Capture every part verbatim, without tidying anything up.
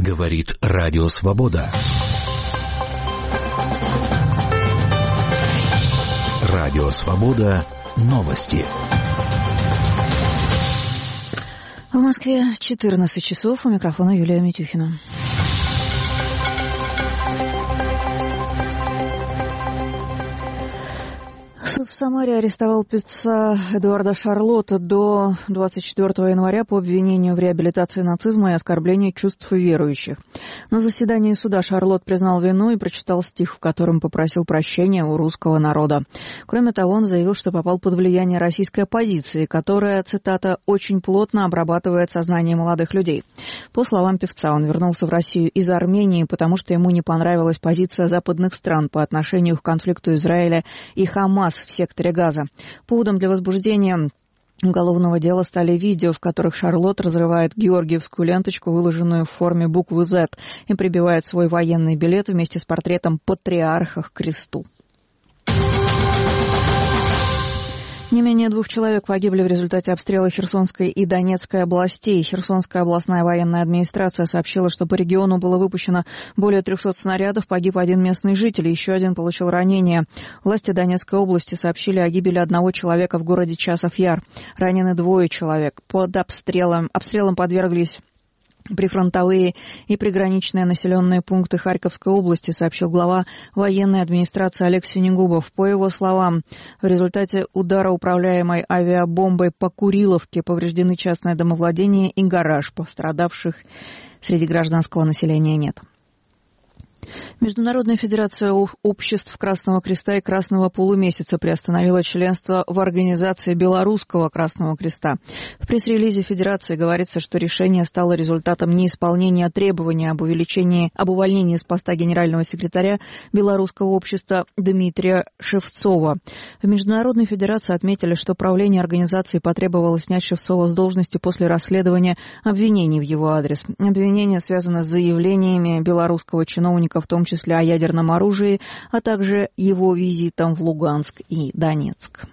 Говорит Радио Свобода. Радио Свобода. Новости. В Москве четырнадцать часов. У микрофона Юлия Митюхина. Суд в Самаре арестовал певца Эдуарда Шарлотта до двадцать четвёртого января по обвинению в реабилитации нацизма и оскорблении чувств верующих. На заседании суда Шарлотт признал вину и прочитал стих, в котором попросил прощения у русского народа. Кроме того, он заявил, что попал под влияние российской оппозиции, которая, цитата, «очень плотно обрабатывает сознание молодых людей». По словам певца, он вернулся в Россию из Армении, потому что ему не понравилась позиция западных стран по отношению к конфликту Израиля и Хамас в секторе Газа. Поводом для возбуждения уголовного дела стали видео, в которых Шарлотт разрывает георгиевскую ленточку, выложенную в форме буквы «Z», и прибивает свой военный билет вместе с портретом патриарха к кресту. Не менее двух человек погибли в результате обстрела Херсонской и Донецкой областей. Херсонская областная военная администрация сообщила, что по региону было выпущено более трехсот снарядов, погиб один местный житель, еще один получил ранение. Власти Донецкой области сообщили о гибели одного человека в городе Часов-Яр. Ранены двое человек. Под обстрелом, обстрелом подверглись прифронтовые и приграничные населенные пункты Харьковской области, сообщил глава военной администрации Олег Синегубов. По его словам, в результате удара управляемой авиабомбой по Куриловке повреждены частное домовладение и гараж. Пострадавших среди гражданского населения нет. Международная федерация обществ Красного Креста и Красного Полумесяца приостановила членство в организации Белорусского Красного Креста. В пресс-релизе федерации говорится, что решение стало результатом неисполнения требования об увеличении, об увольнении с поста генерального секретаря Белорусского общества Дмитрия Шевцова. В Международной федерации отметили, что правление организации потребовало снять Шевцова с должности после расследования обвинений в его адрес. Обвинения связаны с заявлениями белорусского чиновника, в том числе о ядерном оружии, а также его визитом в Луганск и Донецк.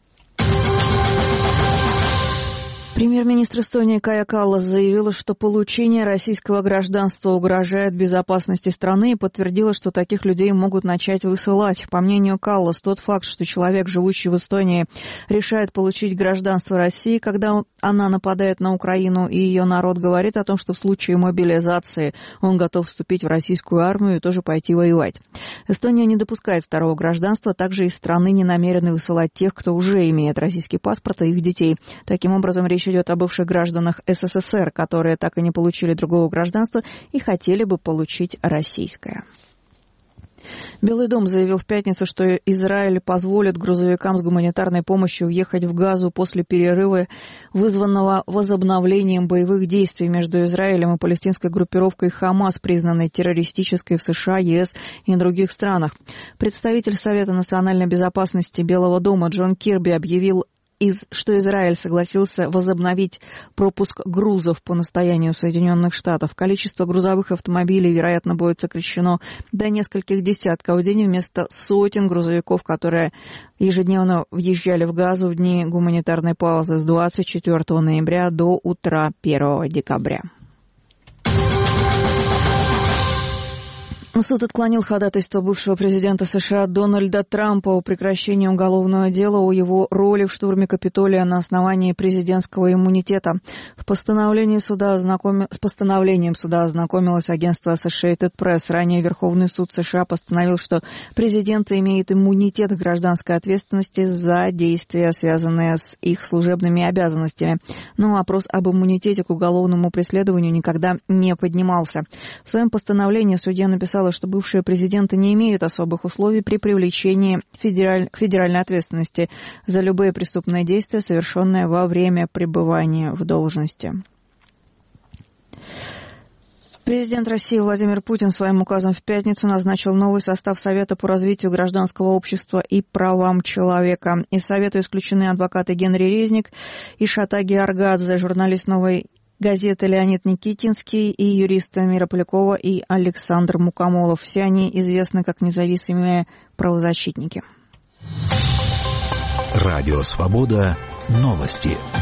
Премьер-министр Эстонии Кая Каллас заявила, что получение российского гражданства угрожает безопасности страны, и подтвердила, что таких людей могут начать высылать. По мнению Каллас, тот факт, что человек, живущий в Эстонии, решает получить гражданство России, когда она нападает на Украину и ее народ, говорит о том, что в случае мобилизации он готов вступить в российскую армию и тоже пойти воевать. Эстония не допускает второго гражданства, также из страны не намерены высылать тех, кто уже имеет российский паспорт, и их детей. Таким образом, речь идет о бывших гражданах СССР, которые так и не получили другого гражданства и хотели бы получить российское. Белый дом заявил в пятницу, что Израиль позволит грузовикам с гуманитарной помощью въехать в Газу после перерыва, вызванного возобновлением боевых действий между Израилем и палестинской группировкой Хамас, признанной террористической в США, ЕС и других странах. Представитель Совета национальной безопасности Белого дома Джон Кирби объявил, Из, что Израиль согласился возобновить пропуск грузов по настоянию Соединенных Штатов. Количество грузовых автомобилей, вероятно, будет сокращено до нескольких десятков в день вместо сотен грузовиков, которые ежедневно въезжали в Газу в дни гуманитарной паузы с двадцать четвёртого ноября до утра первого декабря. Суд отклонил ходатайство бывшего президента США Дональда Трампа о прекращении уголовного дела о его роли в штурме Капитолия на основании президентского иммунитета. В постановлении суда ознаком... С постановлением суда ознакомилось агентство Associated Press. Ранее Верховный суд США постановил, что президент имеет иммунитет к гражданской ответственности за действия, связанные с их служебными обязанностями. Но вопрос об иммунитете к уголовному преследованию никогда не поднимался. В своем постановлении судья написал, что бывшие президенты не имеют особых условий при привлечении федераль... к федеральной ответственности за любые преступные действия, совершенные во время пребывания в должности. Президент России Владимир Путин своим указом в пятницу назначил новый состав Совета по развитию гражданского общества и правам человека. Из Совета исключены адвокаты Генри Резник и Шатаги Аргадзе, журналист «Новой газеты» Леонид Никитинский и юристы Мира Полякова и Александр Мукомолов. Все они известны как независимые правозащитники. Радио Свобода. Новости.